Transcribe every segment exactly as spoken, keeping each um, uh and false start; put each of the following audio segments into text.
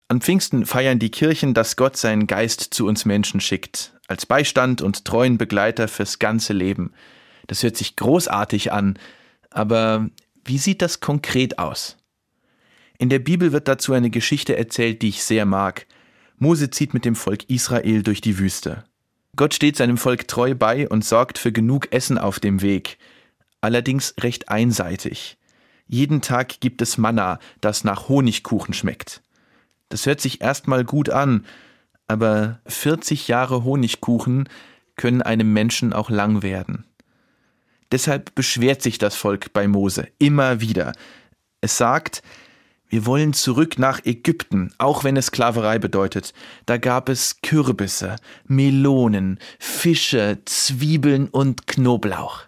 An Pfingsten feiern die Kirchen, dass Gott seinen Geist zu uns Menschen schickt, als Beistand und treuen Begleiter fürs ganze Leben. Das hört sich großartig an, aber wie sieht das konkret aus? In der Bibel wird dazu eine Geschichte erzählt, die ich sehr mag. Mose zieht mit dem Volk Israel durch die Wüste. Gott steht seinem Volk treu bei und sorgt für genug Essen auf dem Weg. Allerdings recht einseitig. Jeden Tag gibt es Manna, das nach Honigkuchen schmeckt. Das hört sich erstmal gut an, aber vierzig Jahre Honigkuchen können einem Menschen auch lang werden. Deshalb beschwert sich das Volk bei Mose immer wieder. Es sagt: Wir wollen zurück nach Ägypten, auch wenn es Sklaverei bedeutet. Da gab es Kürbisse, Melonen, Fische, Zwiebeln und Knoblauch.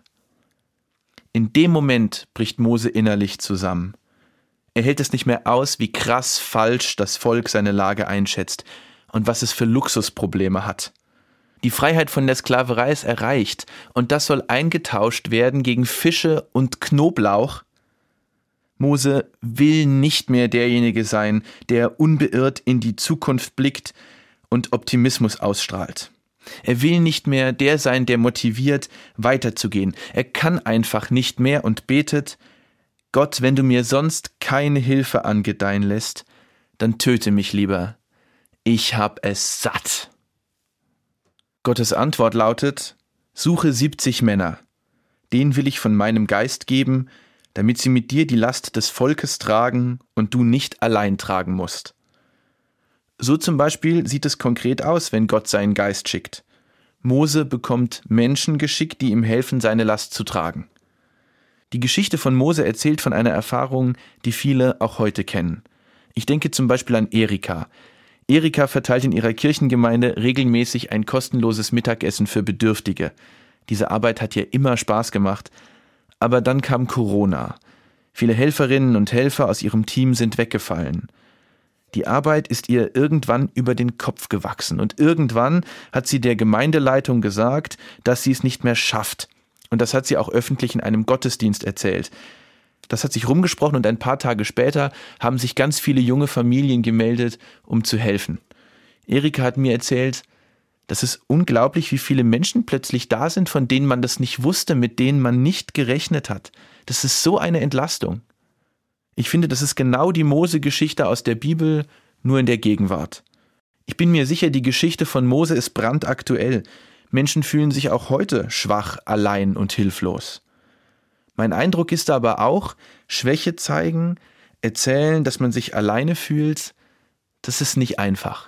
In dem Moment bricht Mose innerlich zusammen. Er hält es nicht mehr aus, wie krass falsch das Volk seine Lage einschätzt und was es für Luxusprobleme hat. Die Freiheit von der Sklaverei ist erreicht und das soll eingetauscht werden gegen Fische und Knoblauch. Mose will nicht mehr derjenige sein, der unbeirrt in die Zukunft blickt und Optimismus ausstrahlt. Er will nicht mehr der sein, der motiviert, weiterzugehen. Er kann einfach nicht mehr und betet: Gott, wenn du mir sonst keine Hilfe angedeihen lässt, dann töte mich lieber. Ich hab es satt. Gottes Antwort lautet: Suche siebzig Männer. Denen will ich von meinem Geist geben, damit sie mit dir die Last des Volkes tragen und du nicht allein tragen musst. So zum Beispiel sieht es konkret aus, wenn Gott seinen Geist schickt. Mose bekommt Menschen geschickt, die ihm helfen, seine Last zu tragen. Die Geschichte von Mose erzählt von einer Erfahrung, die viele auch heute kennen. Ich denke zum Beispiel an Erika. Erika verteilt in ihrer Kirchengemeinde regelmäßig ein kostenloses Mittagessen für Bedürftige. Diese Arbeit hat ihr immer Spaß gemacht. Aber dann kam Corona. Viele Helferinnen und Helfer aus ihrem Team sind weggefallen. Die Arbeit ist ihr irgendwann über den Kopf gewachsen und irgendwann hat sie der Gemeindeleitung gesagt, dass sie es nicht mehr schafft. Und das hat sie auch öffentlich in einem Gottesdienst erzählt. Das hat sich rumgesprochen und ein paar Tage später haben sich ganz viele junge Familien gemeldet, um zu helfen. Erika hat mir erzählt: Das ist unglaublich, wie viele Menschen plötzlich da sind, von denen man das nicht wusste, mit denen man nicht gerechnet hat. Das ist so eine Entlastung. Ich finde, das ist genau die Mose-Geschichte aus der Bibel, nur in der Gegenwart. Ich bin mir sicher, die Geschichte von Mose ist brandaktuell. Menschen fühlen sich auch heute schwach, allein und hilflos. Mein Eindruck ist aber auch, Schwäche zeigen, erzählen, dass man sich alleine fühlt, das ist nicht einfach.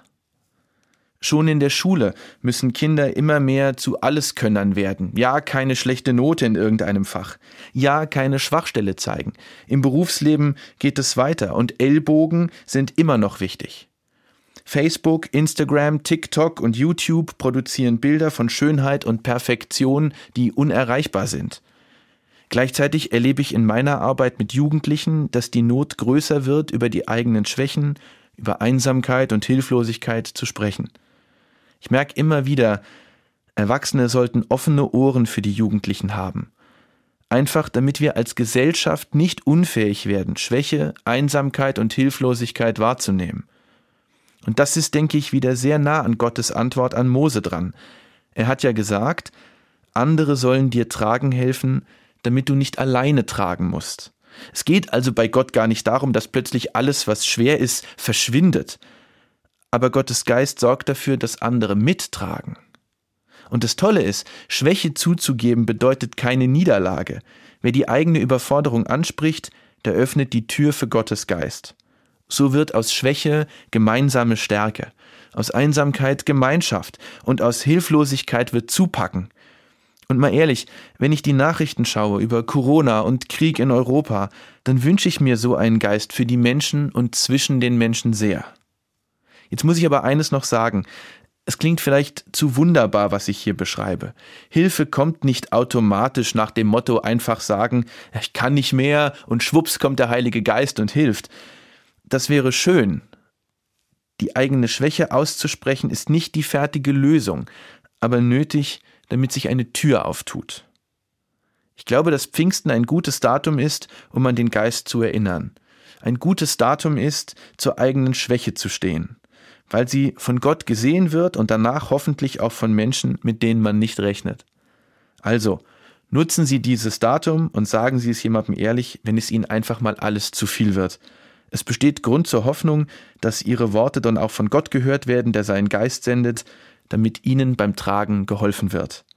Schon in der Schule müssen Kinder immer mehr zu Alleskönnern werden. Ja, keine schlechte Note in irgendeinem Fach. Ja, keine Schwachstelle zeigen. Im Berufsleben geht es weiter und Ellbogen sind immer noch wichtig. Facebook, Instagram, TikTok und YouTube produzieren Bilder von Schönheit und Perfektion, die unerreichbar sind. Gleichzeitig erlebe ich in meiner Arbeit mit Jugendlichen, dass die Not größer wird, über die eigenen Schwächen, über Einsamkeit und Hilflosigkeit zu sprechen. Ich merke immer wieder, Erwachsene sollten offene Ohren für die Jugendlichen haben. Einfach, damit wir als Gesellschaft nicht unfähig werden, Schwäche, Einsamkeit und Hilflosigkeit wahrzunehmen. Und das ist, denke ich, wieder sehr nah an Gottes Antwort an Mose dran. Er hat ja gesagt, andere sollen dir tragen helfen, damit du nicht alleine tragen musst. Es geht also bei Gott gar nicht darum, dass plötzlich alles, was schwer ist, verschwindet. Aber Gottes Geist sorgt dafür, dass andere mittragen. Und das Tolle ist, Schwäche zuzugeben bedeutet keine Niederlage. Wer die eigene Überforderung anspricht, der öffnet die Tür für Gottes Geist. So wird aus Schwäche gemeinsame Stärke, aus Einsamkeit Gemeinschaft und aus Hilflosigkeit wird Zupacken. Und mal ehrlich, wenn ich die Nachrichten schaue über Corona und Krieg in Europa, dann wünsche ich mir so einen Geist für die Menschen und zwischen den Menschen sehr. Jetzt muss ich aber eines noch sagen. Es klingt vielleicht zu wunderbar, was ich hier beschreibe. Hilfe kommt nicht automatisch nach dem Motto einfach sagen, ich kann nicht mehr und schwupps kommt der Heilige Geist und hilft. Das wäre schön. Die eigene Schwäche auszusprechen ist nicht die fertige Lösung, aber nötig, damit sich eine Tür auftut. Ich glaube, dass Pfingsten ein gutes Datum ist, um an den Geist zu erinnern. ein gutes Datum ist, zur eigenen Schwäche zu stehen, weil sie von Gott gesehen wird und danach hoffentlich auch von Menschen, mit denen man nicht rechnet. Also, nutzen Sie dieses Datum und sagen Sie es jemandem ehrlich, wenn es Ihnen einfach mal alles zu viel wird. Es besteht Grund zur Hoffnung, dass Ihre Worte dann auch von Gott gehört werden, der seinen Geist sendet, damit Ihnen beim Tragen geholfen wird.